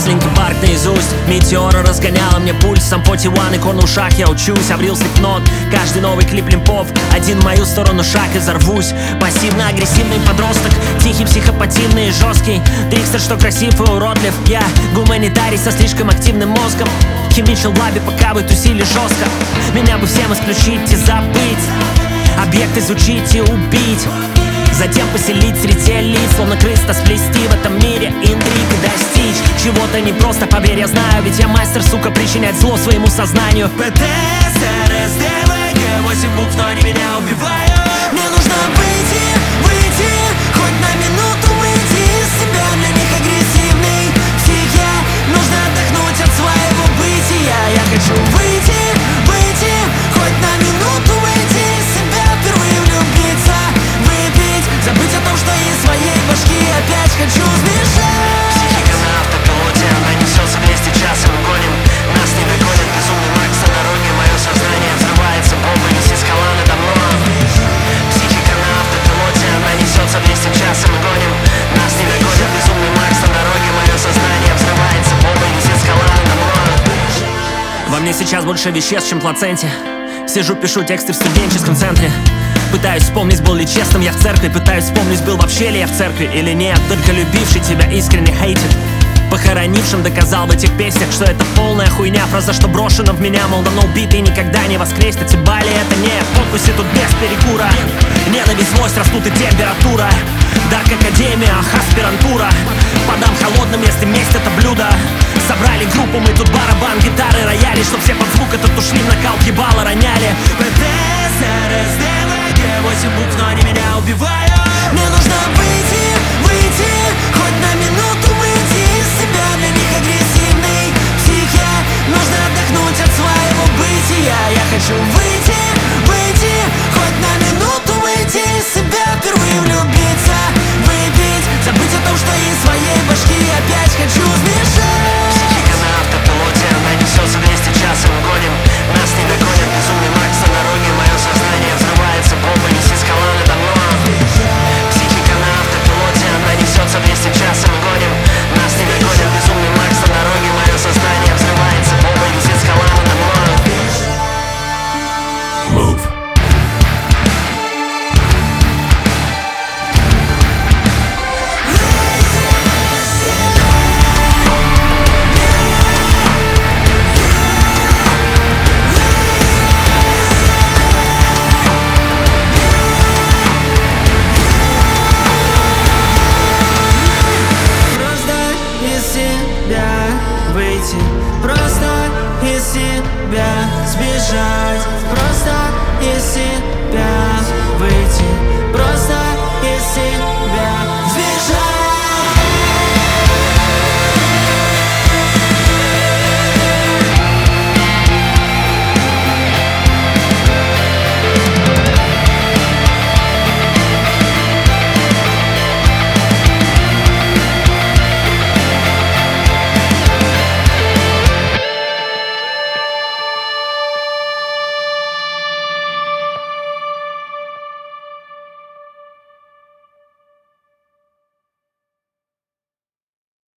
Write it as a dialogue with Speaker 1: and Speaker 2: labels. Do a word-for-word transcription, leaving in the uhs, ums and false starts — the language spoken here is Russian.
Speaker 1: Линкин Парк наизусть. Метеора разгоняла мне пульс. Сам Поти Ван и Корн в ушах я учусь. Обрил слепнот, каждый новый клип Лимпов. Один в мою сторону шаг и взорвусь. Пассивно-агрессивный подросток, тихий, психопативный и жесткий. Трикстер, что красив и уродлив. Я гуманитарий со слишком активным мозгом. Химичил в лабе, пока вы тусили жестко. Меня бы всем исключить и забыть, объект изучить и убить, затем поселить среди элит, словно крыса сплести в этом мире интриг и достичь чего-то не просто, поверь, я знаю, ведь я мастер, сука, причинять зло своему сознанию.
Speaker 2: П Т С Р С Д В Г восемь букв, но они меня убивают. Мне нужно выйти, выйти, хоть на минуту выйти из себя. Для них агрессивный психе нужно отдохнуть от своего бытия. Я хочу выйти, выйти, хоть на минуту выйти из себя. Впервые влюбиться, выпить, забыть о том, что из своей башки опять хочу сбежать.
Speaker 3: Психика на автопилоте, она несется двести час, и мы гоним. Нас не догонит безумный Макс на дороге. Мое сознание взрывается, бомба висит скала надо мной. Психика на автопилоте, она несется двести час, и мы гоним. Нас не догонит безумный Макс на дороге. Мое сознание взрывается, бомба висит скала надо мной.
Speaker 1: Во мне сейчас больше веществ, чем в плаценте. Сижу, пишу тексты в студенческом центре. Пытаюсь вспомнить, был ли честным я в церкви. Пытаюсь вспомнить, был вообще ли я в церкви или нет. Только любивший тебя искренне хейтит. Похоронившим доказал в этих песнях, что это полная хуйня. Фраза, что брошена в меня, мол, давно убитый никогда не воскреснет. И Бали это не подписи тут без перекура. Ненависть, злость, растут и температура. Дарк Академия, ах, аспирантура. Подам холодным, если месть это блюдо. Собрали группу, мы тут барабан, гитары, рояли, чтоб все под звук этот ушли, в нокаут ебало роняли.
Speaker 2: П Т С Р С Д В Г восемь букв, но они меня убивают. Мне нужно